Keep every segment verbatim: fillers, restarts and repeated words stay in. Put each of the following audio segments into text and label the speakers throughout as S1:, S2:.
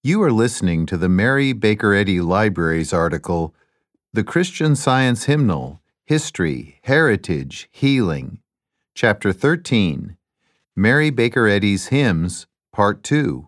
S1: You are listening to the Mary Baker Eddy Libraries article, The Christian Science Hymnal, History, Heritage, Healing, Chapter thirteen, Mary Baker Eddy's Hymns, Part two.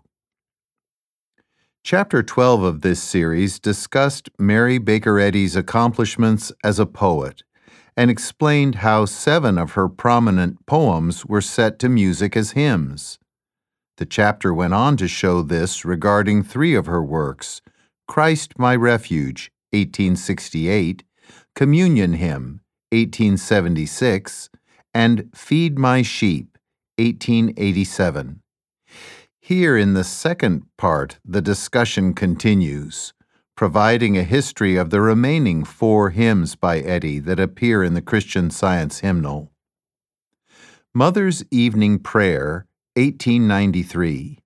S1: Chapter twelve of this series discussed Mary Baker Eddy's accomplishments as a poet and explained how seven of her prominent poems were set to music as hymns. The chapter went on to show this regarding three of her works: Christ My Refuge, eighteen sixty-eight, Communion Hymn, eighteen seventy-six, and Feed My Sheep, eighteen eighty-seven. Here in the second part, the discussion continues, providing a history of the remaining four hymns by Eddy that appear in the Christian Science Hymnal. Mother's Evening Prayer, eighteen ninety-three.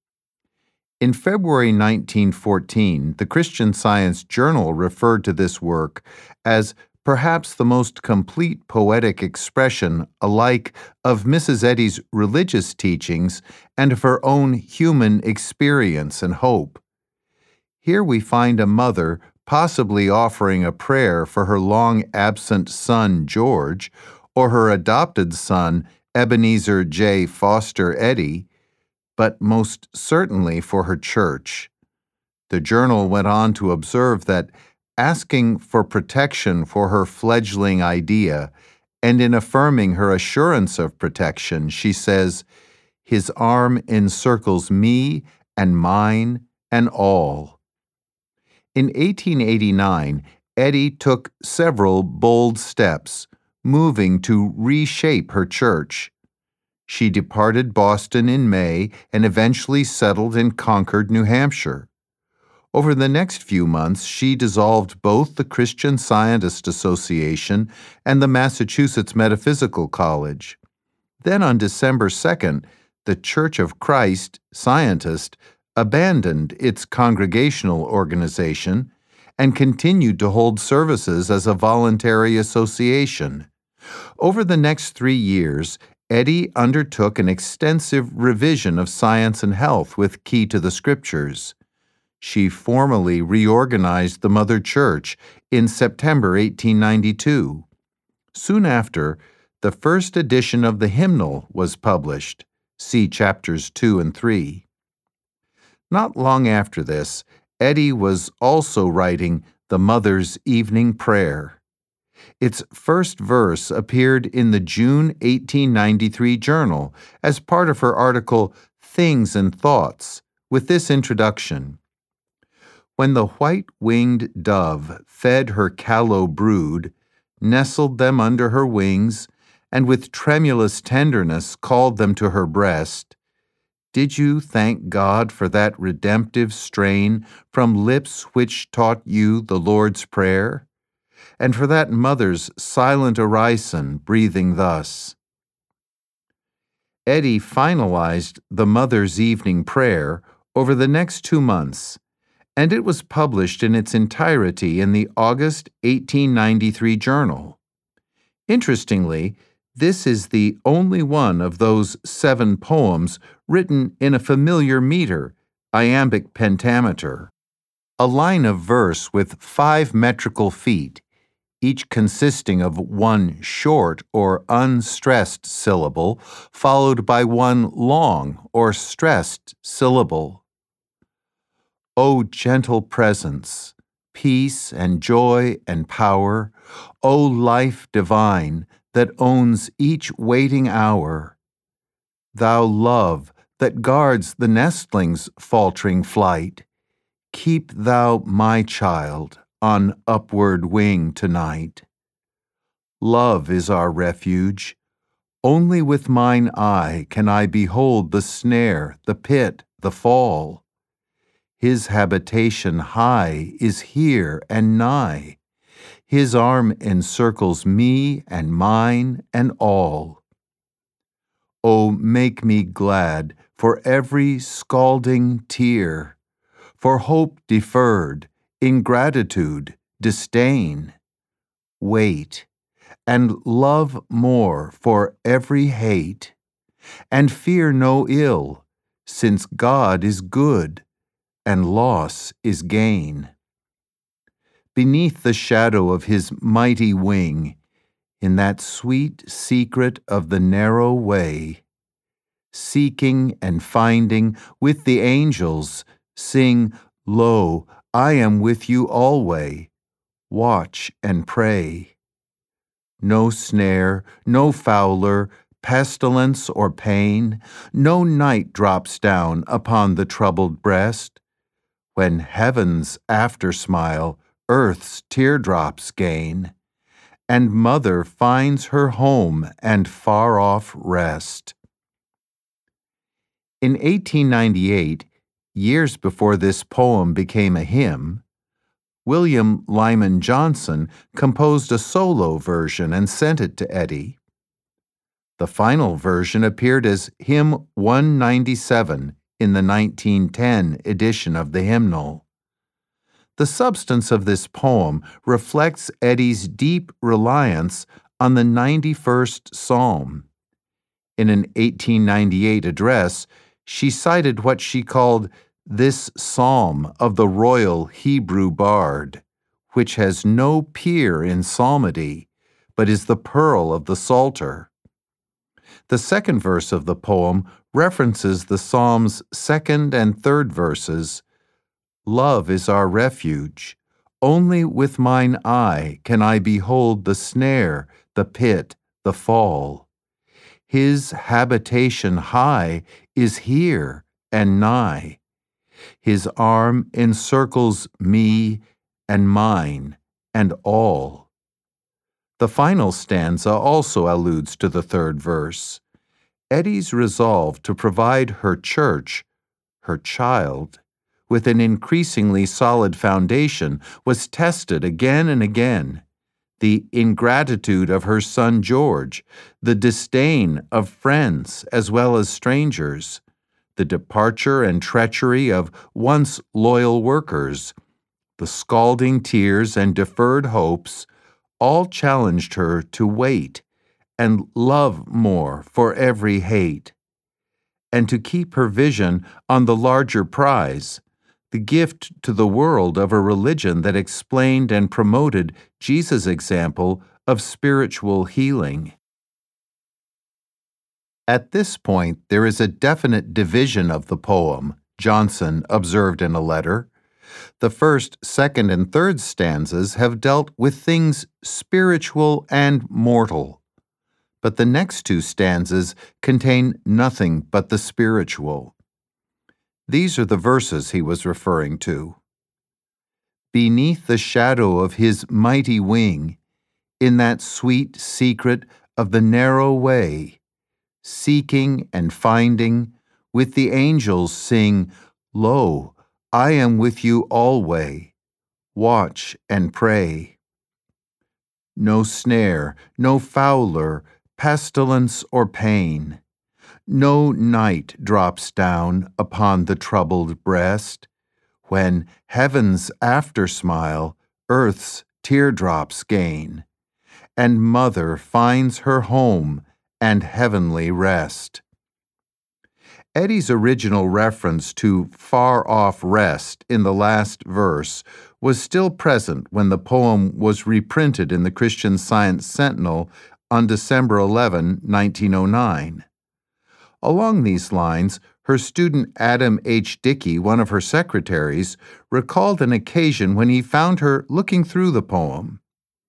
S1: In February nineteen fourteen, the Christian Science Journal referred to this work as perhaps the most complete poetic expression alike of Missus Eddy's religious teachings and of her own human experience and hope. Here we find a mother possibly offering a prayer for her long-absent son, George, or her adopted son, Ebenezer J. Foster Eddy, but most certainly for her church. The journal went on to observe that, asking for protection for her fledgling idea, and in affirming her assurance of protection, she says, "His arm encircles me and mine and all." In eighteen eighty-nine, Eddy took several bold steps, moving to reshape her church. She departed Boston in May and eventually settled in Concord, New Hampshire. Over the next few months, she dissolved both the Christian Scientist Association and the Massachusetts Metaphysical College. Then on December second, the Church of Christ, Scientist, abandoned its congregational organization and continued to hold services as a voluntary association. Over the next three years, Eddy undertook an extensive revision of science and health with Key to the Scriptures. She formally reorganized the Mother Church in September eighteen ninety-two. Soon after, the first edition of the hymnal was published. See chapters two and three. Not long after this, Eddy was also writing the Mother's Evening Prayer. Its first verse appeared in the June eighteen ninety-three journal as part of her article Things and Thoughts, with this introduction. When the white-winged dove fed her callow brood, nestled them under her wings, and with tremulous tenderness called them to her breast, did you thank God for that redemptive strain from lips which taught you the Lord's Prayer? And for that mother's silent orison breathing thus? Eddy finalized the Mother's Evening Prayer over the next two months, and it was published in its entirety in the August eighteen ninety-three journal. Interestingly, this is the only one of those seven poems written in a familiar meter, iambic pentameter, a line of verse with five metrical feet, each consisting of one short or unstressed syllable, followed by one long or stressed syllable. O gentle presence, peace and joy and power, O life divine that owns each waiting hour, thou love that guards the nestling's faltering flight, keep thou my child on upward wing tonight. Love is our refuge. Only with mine eye can I behold the snare, the pit, the fall. His habitation high is here and nigh. His arm encircles me and mine and all. O make me glad for every scalding tear, for hope deferred, ingratitude, disdain. Wait, and love more for every hate, and fear no ill, since God is good, and loss is gain. Beneath the shadow of his mighty wing, in that sweet secret of the narrow way, seeking and finding with the angels, sing, Lo, I am with you alway. Watch and pray. No snare, no fowler, pestilence or pain, no night drops down upon the troubled breast. When heaven's after-smile earth's teardrops gain, and mother finds her home and far-off rest. In eighteen ninety-eight, years before this poem became a hymn, William Lyman Johnson composed a solo version and sent it to Eddy. The final version appeared as Hymn one ninety-seven in the nineteen ten edition of the hymnal. The substance of this poem reflects Eddy's deep reliance on the ninety-first Psalm. In an eighteen ninety-eight address, she cited what she called this psalm of the royal Hebrew bard, which has no peer in psalmody, but is the pearl of the Psalter. The second verse of the poem references the psalm's second and third verses. Love is our refuge. Only with mine eye can I behold the snare, the pit, the fall. His habitation high is here and nigh. His arm encircles me and mine and all. The final stanza also alludes to the third verse. Eddy's resolve to provide her church, her child, with an increasingly solid foundation was tested again and again. The ingratitude of her son George, the disdain of friends as well as strangers, the departure and treachery of once loyal workers, the scalding tears and deferred hopes, all challenged her to wait and love more for every hate, and to keep her vision on the larger prize, the gift to the world of a religion that explained and promoted Jesus' example of spiritual healing. At this point, there is a definite division of the poem, Johnson observed in a letter. The first, second, and third stanzas have dealt with things spiritual and mortal, but the next two stanzas contain nothing but the spiritual. These are the verses he was referring to. Beneath the shadow of his mighty wing, in that sweet secret of the narrow way, seeking and finding, with the angels sing, Lo, I am with you alway. Watch and pray. No snare, no fowler, pestilence or pain, no night drops down upon the troubled breast, when heaven's after-smile earth's teardrops gain, and mother finds her home and heavenly rest. Eddy's original reference to far-off rest in the last verse was still present when the poem was reprinted in the Christian Science Sentinel on December eleventh, nineteen oh nine. Along these lines, her student Adam H. Dickey, one of her secretaries, recalled an occasion when he found her looking through the poem.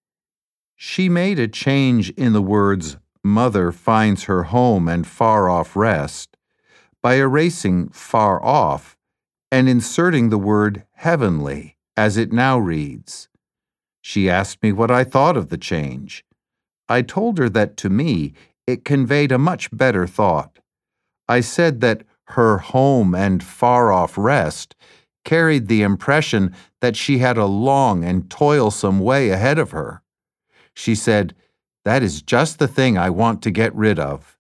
S1: She made a change in the words, Mother finds her home and far-off rest, by erasing far off and inserting the word heavenly, as it now reads. She asked me what I thought of the change. I told her that to me it conveyed a much better thought. I said that her home and far-off rest carried the impression that she had a long and toilsome way ahead of her. She said, That is just the thing I want to get rid of.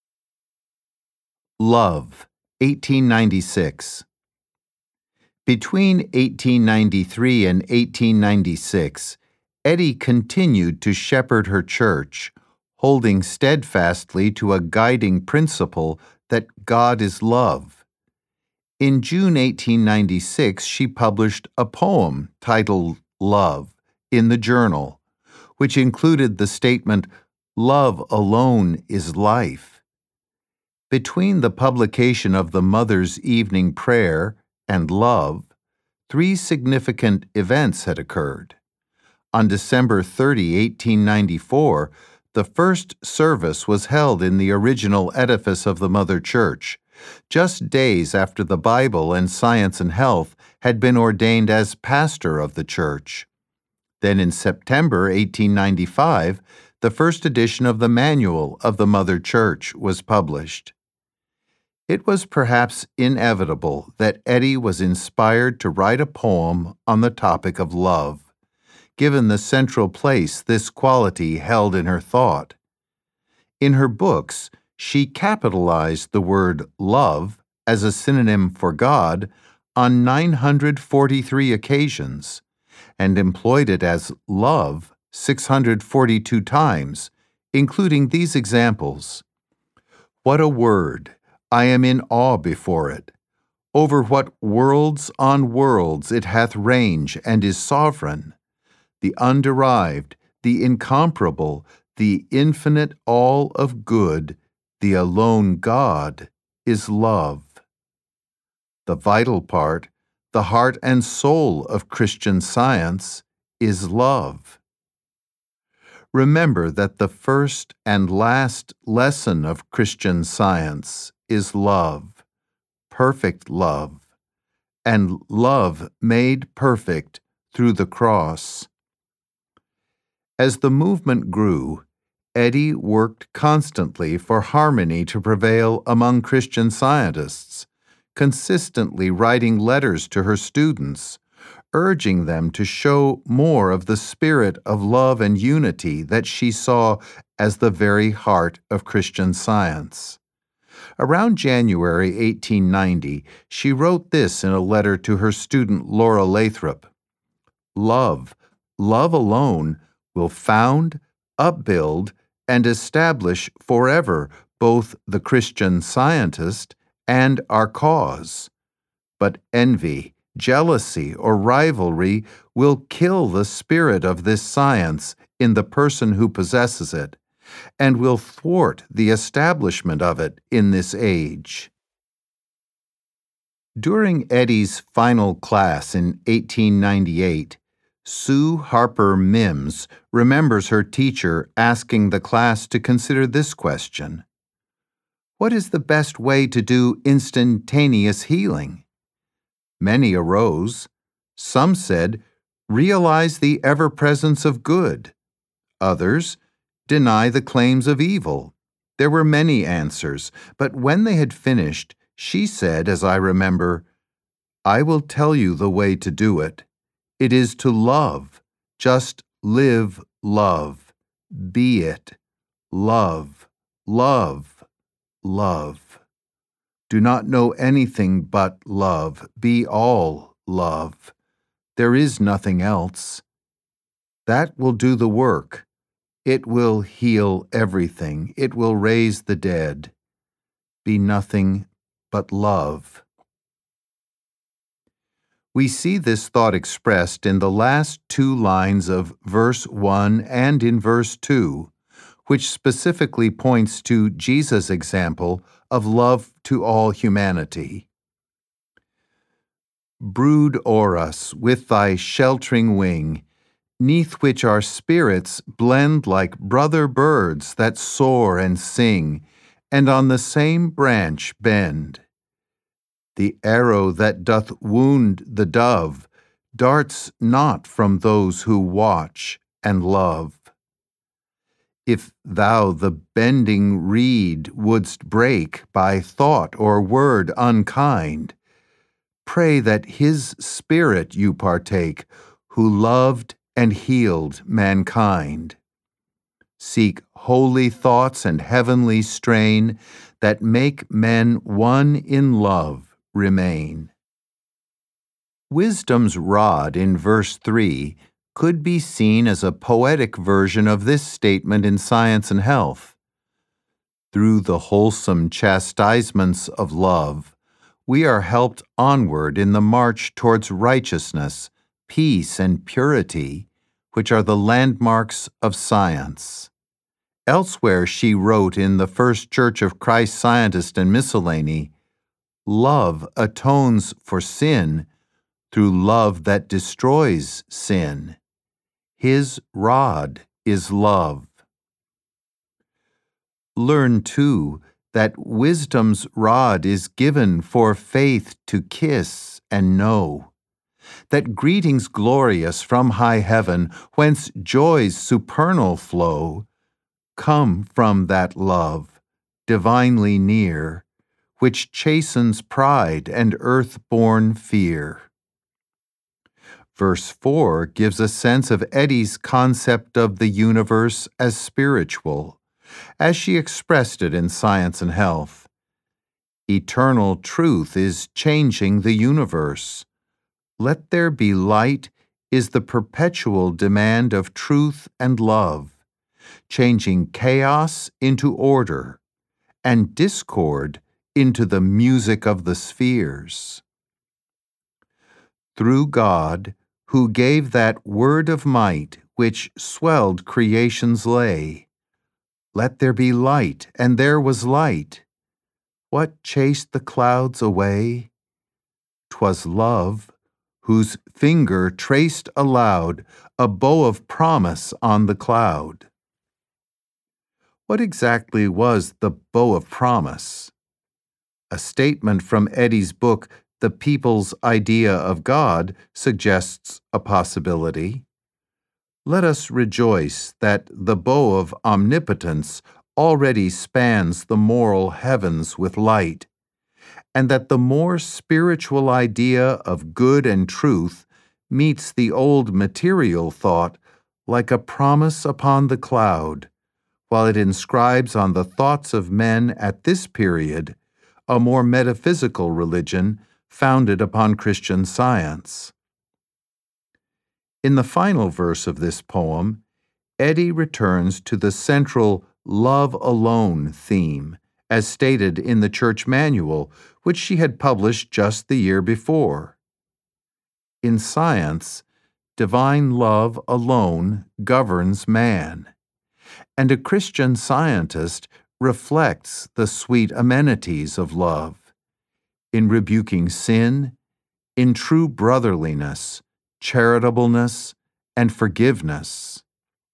S1: Love, eighteen ninety-six. Between eighteen ninety-three and eighteen ninety-six, Eddy continued to shepherd her church, holding steadfastly to a guiding principle that God is love. In June eighteen ninety-six, she published a poem titled Love in the Journal, which included the statement, "Love alone is life." Between the publication of the Mother's Evening Prayer and Love, three significant events had occurred. On December thirtieth, eighteen ninety-four, the first service was held in the original edifice of the Mother Church, just days after the Bible and Science and Health had been ordained as pastor of the church. Then in September eighteen ninety-five, the first edition of the Manual of the Mother Church was published. It was perhaps inevitable that Eddy was inspired to write a poem on the topic of love, given the central place this quality held in her thought. In her books, she capitalized the word love as a synonym for God on nine hundred forty-three occasions, and employed it as love six hundred forty-two times, including these examples. What a word! I am in awe before it. Over what worlds on worlds it hath range and is sovereign. The underived, the incomparable, the infinite all of good, the alone God, is love. The vital part, the heart and soul of Christian Science, is love. Remember that the first and last lesson of Christian Science is love, perfect love, and love made perfect through the cross. As the movement grew, Eddy worked constantly for harmony to prevail among Christian Scientists, consistently writing letters to her students, urging them to show more of the spirit of love and unity that she saw as the very heart of Christian Science. Around January eighteen ninety, she wrote this in a letter to her student Laura Lathrop. Love, love alone, will found, upbuild, and establish forever both the Christian Scientist and our cause. But envy, jealousy, or rivalry will kill the spirit of this science in the person who possesses it, and will thwart the establishment of it in this age. During Eddy's final class in eighteen ninety-eight, Sue Harper Mims remembers her teacher asking the class to consider this question: what is the best way to do instantaneous healing? Many arose. Some said, realize the ever-presence of good. Others, deny the claims of evil. There were many answers, but when they had finished, she said, as I remember, I will tell you the way to do it. It is to love. Just live love. Be it. Love, love, love. Do not know anything but love. Be all love. There is nothing else. That will do the work. It will heal everything. It will raise the dead. Be nothing but love. We see this thought expressed in the last two lines of verse one and in verse two, which specifically points to Jesus' example of love to all humanity. Brood o'er us with thy sheltering wing, neath which our spirits blend like brother birds that soar and sing, and on the same branch bend. The arrow that doth wound the dove darts not from those who watch and love. If thou the bending reed wouldst break by thought or word unkind, pray that his spirit you partake, who loved and healed mankind. Seek holy thoughts and heavenly strain that make men one in love remain. Wisdom's rod in verse three could be seen as a poetic version of this statement in Science and Health. Through the wholesome chastisements of love, we are helped onward in the march towards righteousness, peace, and purity, which are the landmarks of science. Elsewhere, she wrote in the First Church of Christ Scientist and Miscellany, "Love atones for sin through love that destroys sin. His rod is love." Learn, too, that wisdom's rod is given for faith to kiss and know, that greetings glorious from high heaven, whence joys supernal flow, come from that love, divinely near, which chastens pride and earth-born fear. Verse four gives a sense of Eddy's concept of the universe as spiritual, as she expressed it in Science and Health. Eternal truth is changing the universe. Let there be light is the perpetual demand of truth and love, changing chaos into order, and discord into the music of the spheres. Through God, who gave that word of might which swelled creation's lay, let there be light, and there was light. What chased the clouds away? 'Twas love, whose finger traced aloud a bow of promise on the cloud. What exactly was the bow of promise? A statement from Eddy's book, The People's Idea of God, suggests a possibility. Let us rejoice that the bow of omnipotence already spans the moral heavens with light, and that the more spiritual idea of good and truth meets the old material thought like a promise upon the cloud, while it inscribes on the thoughts of men at this period a more metaphysical religion founded upon Christian Science. In the final verse of this poem, Eddy returns to the central love alone theme, as stated in the church manual, which she had published just the year before. In science, divine love alone governs man, and a Christian scientist reflects the sweet amenities of love, in rebuking sin, in true brotherliness, charitableness, and forgiveness.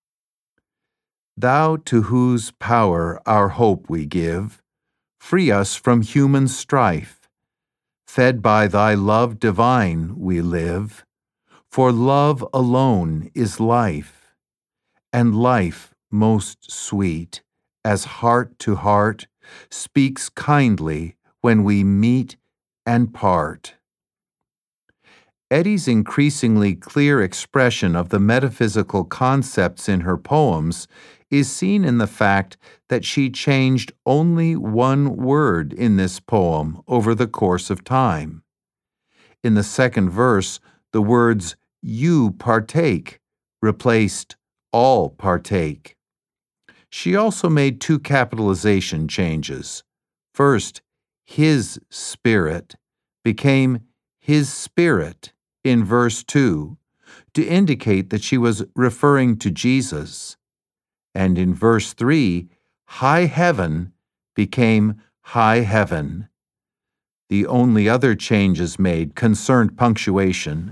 S1: Thou to whose power our hope we give, free us from human strife. Fed by thy love divine we live, for love alone is life, and life most sweet, as heart to heart, speaks kindly when we meet and part. Eddy's increasingly clear expression of the metaphysical concepts in her poems is seen in the fact that she changed only one word in this poem over the course of time. In the second verse, the words "you partake" replaced "all partake." She also made two capitalization changes. First, his spirit became his spirit in verse two to indicate that she was referring to Jesus. And in verse three, high heaven became high heaven. The only other changes made concerned punctuation.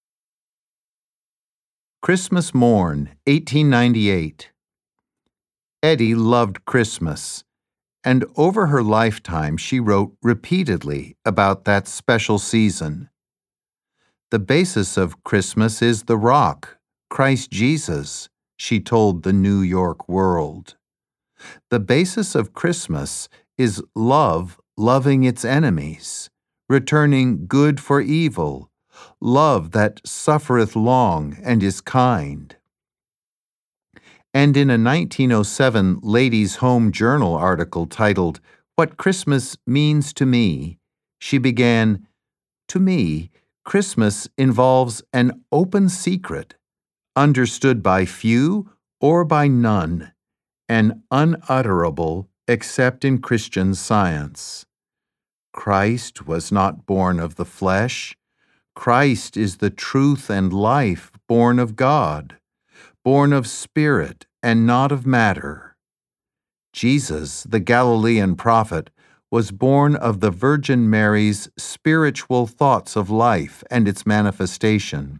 S1: Christmas Morn, eighteen ninety-eight. Eddy loved Christmas, and over her lifetime she wrote repeatedly about that special season. The basis of Christmas is the rock, Christ Jesus, she told the New York World. The basis of Christmas is love loving its enemies, returning good for evil, love that suffereth long and is kind. And in a nineteen oh seven Ladies' Home Journal article titled, What Christmas Means to Me, she began, "To me, Christmas involves an open secret, understood by few or by none, and unutterable except in Christian Science. Christ was not born of the flesh. Christ is the truth and life born of God, born of spirit and not of matter. Jesus, the Galilean prophet, was born of the Virgin Mary's spiritual thoughts of life and its manifestation.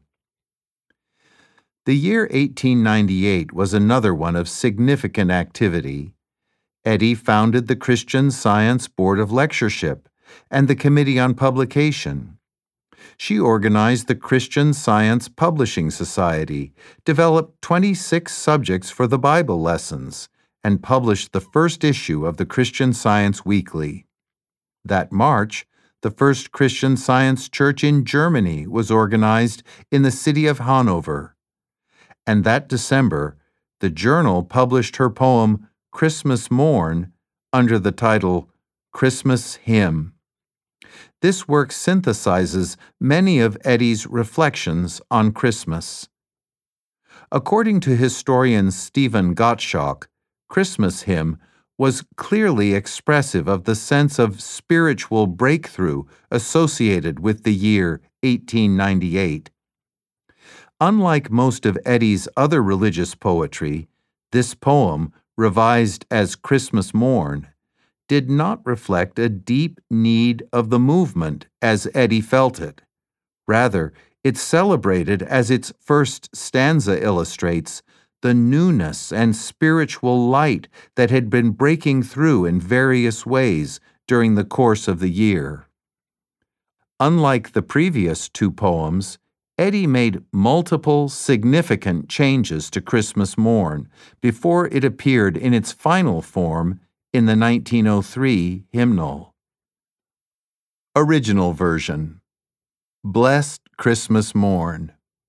S1: The year eighteen ninety-eight was another one of significant activity. Eddy founded the Christian Science Board of Lectureship and the Committee on Publication. She organized the Christian Science Publishing Society, developed twenty-six subjects for the Bible lessons, and published the first issue of the Christian Science Weekly. That March, the first Christian Science church in Germany was organized in the city of Hanover. And that December, the Journal published her poem Christmas Morn under the title Christmas Hymn. This work synthesizes many of Eddy's reflections on Christmas. According to historian Stephen Gottschalk, Christmas Hymn was clearly expressive of the sense of spiritual breakthrough associated with the year eighteen ninety-eight. Unlike most of Eddy's other religious poetry, this poem, revised as Christmas Morn, did not reflect a deep need of the movement as Eddy felt it. Rather, it celebrated, as its first stanza illustrates, the newness and spiritual light that had been breaking through in various ways during the course of the year. Unlike the previous two poems, Eddy made multiple significant changes to Christmas Morn before it appeared in its final form in the nineteen oh three hymnal. Original version. Blessed Christmas Morn.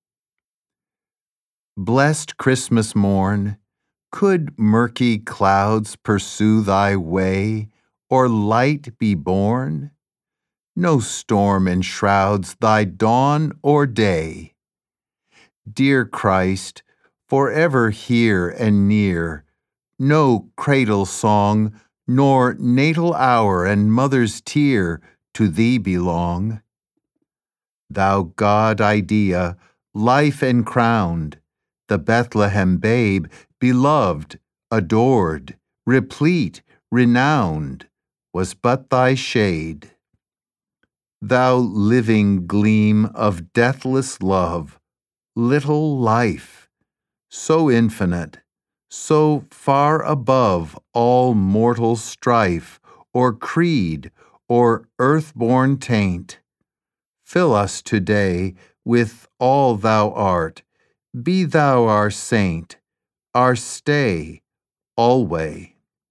S1: Blessed Christmas morn, could murky clouds pursue thy way, or light be born? No storm enshrouds thy dawn or day. Dear Christ, forever here and near, no cradle song, nor natal hour and mother's tear to thee belong. Thou God idea, life encrowned, the Bethlehem babe, beloved, adored, replete, renowned, was but thy shade. Thou living gleam of deathless love, little life, so infinite, so far above all mortal strife, or creed, or earth-born taint. Fill us today with all thou art. Be thou our saint, our stay, alway.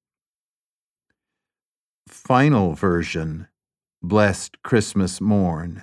S1: Final version. Blessed Christmas Morn.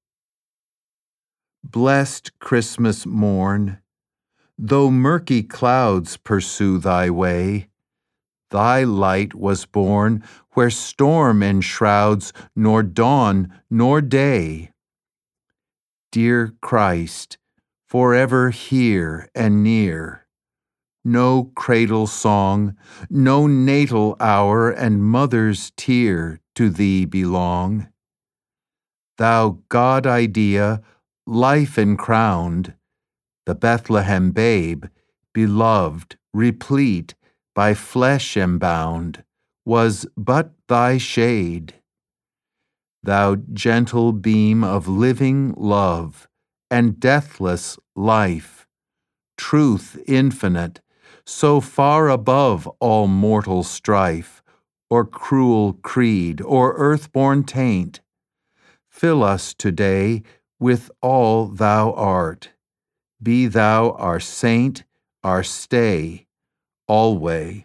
S1: Blessed Christmas morn, though murky clouds pursue thy way, thy light was born where storm enshrouds nor dawn nor day. Dear Christ, forever here and near, no cradle song, no natal hour and mother's tear to thee belong. Thou God idea, life encrowned, the Bethlehem babe, beloved, replete, by flesh embound, was but thy shade. Thou gentle beam of living love and deathless life, truth infinite, so far above all mortal strife, or cruel creed, or earth-born taint, fill us today with all thou art. Be thou our saint, our stay, alway.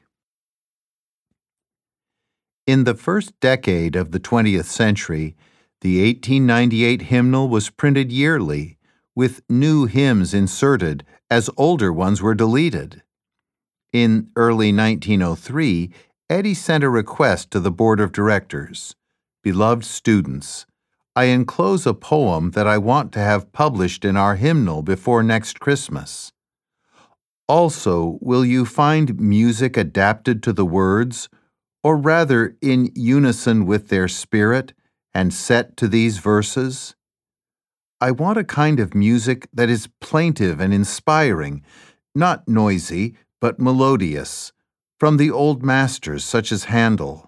S1: In the first decade of the twentieth century, the eighteen ninety-eight hymnal was printed yearly, with new hymns inserted as older ones were deleted. In early nineteen oh three, Eddy sent a request to the board of directors. Beloved students, I enclose a poem that I want to have published in our hymnal before next Christmas. Also, will you find music adapted to the words, or rather in unison with their spirit, and set to these verses? I want a kind of music that is plaintive and inspiring, not noisy, but melodious, from the old masters such as Handel.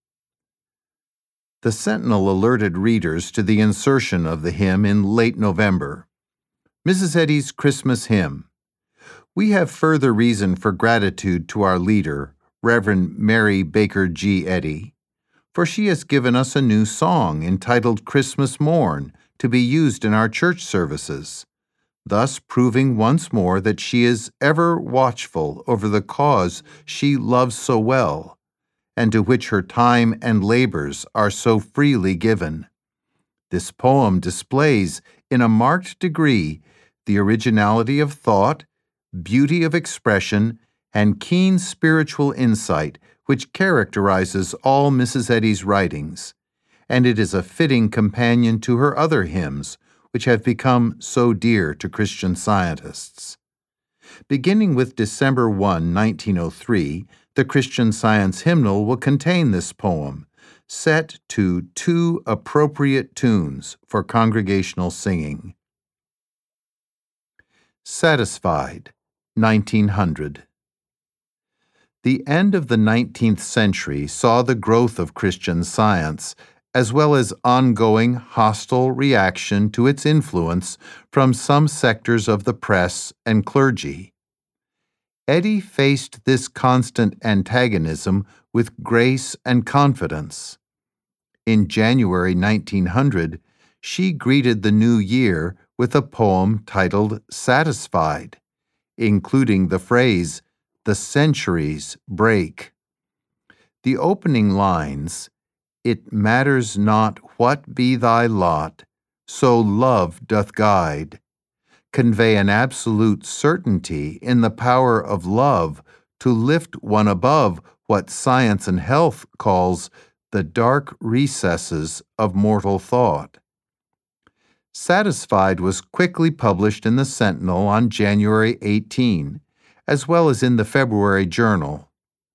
S1: The Sentinel alerted readers to the insertion of the hymn in late November. Missus Eddy's Christmas Hymn. We have further reason for gratitude to our leader, Reverend Mary Baker G. Eddy, for she has given us a new song entitled Christmas Morn to be used in our church services, thus proving once more that she is ever watchful over the cause she loves so well, and to which her time and labors are so freely given. This poem displays, in a marked degree, the originality of thought, beauty of expression, and keen spiritual insight which characterizes all Missus Eddy's writings, and it is a fitting companion to her other hymns, which have become so dear to Christian Scientists. Beginning with December first, nineteen oh three, the Christian Science hymnal will contain this poem, set to two appropriate tunes for congregational singing. Satisfied, nineteen hundred. The end of the nineteenth century saw the growth of Christian Science, as well as ongoing hostile reaction to its influence from some sectors of the press and clergy. Eddy faced this constant antagonism with grace and confidence. In January nineteen hundred, she greeted the new year with a poem titled Satisfied, including the phrase, "The centuries break." The opening lines, "It matters not what be thy lot, so love doth guide," convey an absolute certainty in the power of love to lift one above what science and health calls the dark recesses of mortal thought. Satisfied was quickly published in the Sentinel on January eighteenth, as well as in the February Journal.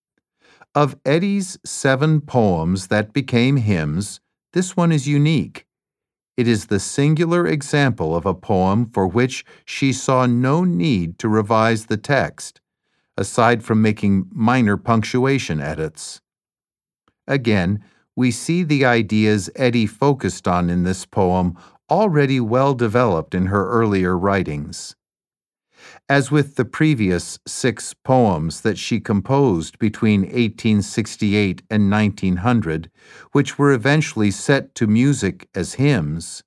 S1: Of Eddy's seven poems that became hymns, this one is unique. It is the singular example of a poem for which she saw no need to revise the text, aside from making minor punctuation edits. Again, we see the ideas Eddy focused on in this poem already well developed in her earlier writings. As with the previous six poems that she composed between eighteen sixty-eight and nineteen hundred, which were eventually set to music as hymns,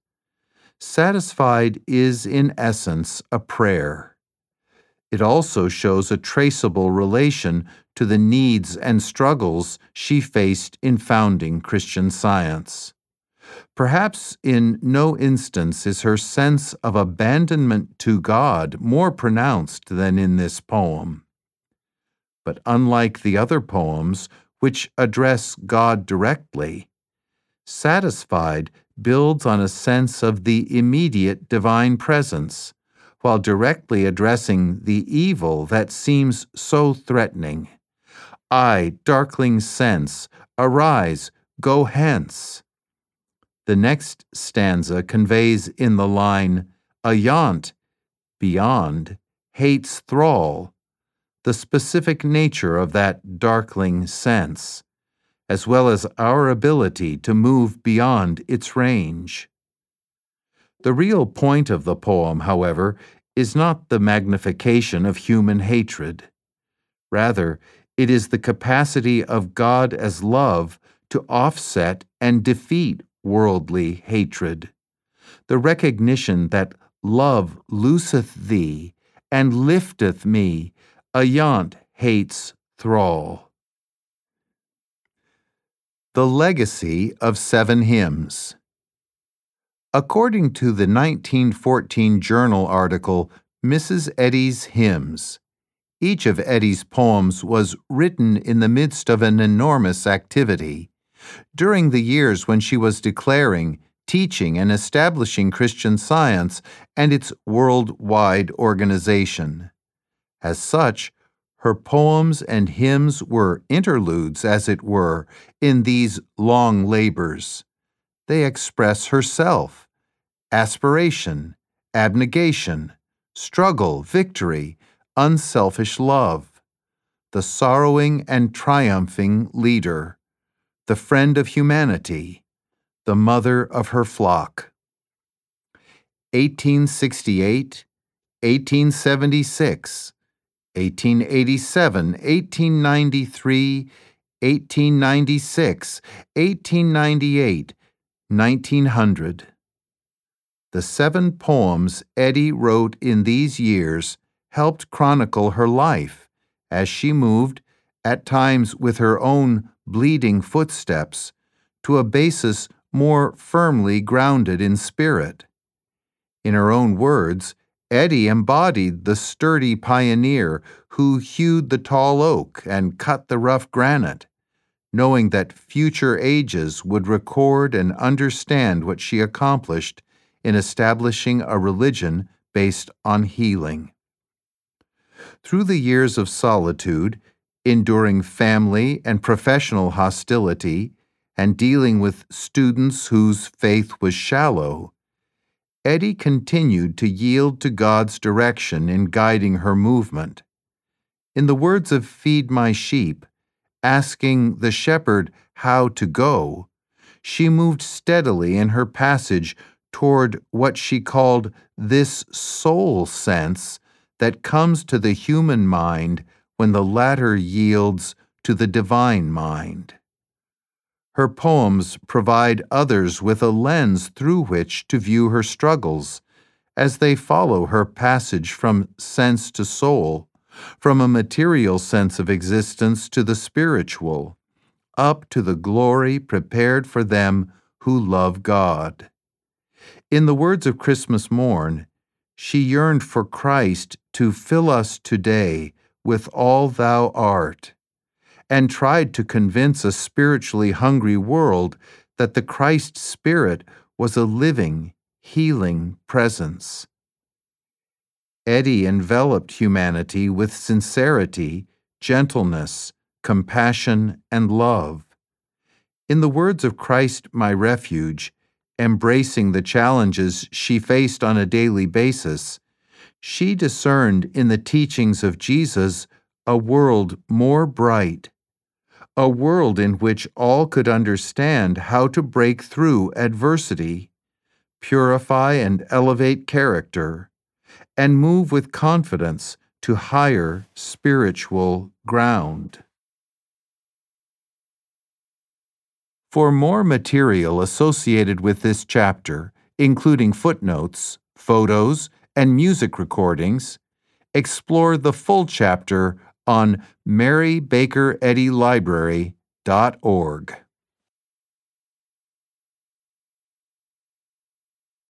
S1: Satisfied is in essence a prayer. It also shows a traceable relation to the needs and struggles she faced in founding Christian Science. Perhaps in no instance is her sense of abandonment to God more pronounced than in this poem. But unlike the other poems, which address God directly, Satisfied builds on a sense of the immediate divine presence, while directly addressing the evil that seems so threatening. "I, darkling sense, arise, go hence." The next stanza conveys in the line, "Ayont," beyond, hates thrall, the specific nature of that darkling sense, as well as our ability to move beyond its range. The real point of the poem, however, is not the magnification of human hatred. Rather, it is the capacity of God as love to offset and defeat worldly hatred, the recognition that love looseth thee and lifteth me, ayont hate's thrall. The Legacy of Seven Hymns. According to the nineteen fourteen Journal article, Missus Eddy's Hymns, each of Eddy's poems was written in the midst of an enormous activity, during the years when she was declaring, teaching, and establishing Christian Science and its worldwide organization. As such, her poems and hymns were interludes, as it were, in these long labors. they express herself, aspiration, abnegation, struggle, victory, unselfish love, the sorrowing and triumphing leader, the friend of humanity, the mother of her flock. eighteen sixty-eight, eighteen seventy-six, eighteen eighty-seven, eighteen ninety-three, eighteen ninety-six, eighteen ninety-eight, nineteen hundred. The seven poems Eddy wrote in these years helped chronicle her life as she moved, at times with her own bleeding footsteps, to a basis more firmly grounded in spirit. In her own words, Eddy embodied the sturdy pioneer who hewed the tall oak and cut the rough granite, knowing that future ages would record and understand what she accomplished in establishing a religion based on healing. Through the years of solitude, enduring family and professional hostility, and dealing with students whose faith was shallow, Eddy continued to yield to God's direction in guiding her movement. In the words of Feed My Sheep, asking the shepherd how to go, she moved steadily in her passage toward what she called this soul sense that comes to the human mind when the latter yields to the divine mind. Her poems provide others with a lens through which to view her struggles, as they follow her passage from sense to soul, from a material sense of existence to the spiritual, up to the glory prepared for them who love God. In the words of Christmas Morn, she yearned for Christ to fill us today with all thou art, and tried to convince a spiritually hungry world that the Christ Spirit was a living, healing presence. Eddy enveloped humanity with sincerity, gentleness, compassion, and love. In the words of Christ my Refuge, embracing the challenges she faced on a daily basis, she discerned in the teachings of Jesus a world more bright, a world in which all could understand how to break through adversity, purify and elevate character, and move with confidence to higher spiritual ground. For more material associated with this chapter, including footnotes, photos, and music recordings, explore the full chapter on mary baker eddy library dot org.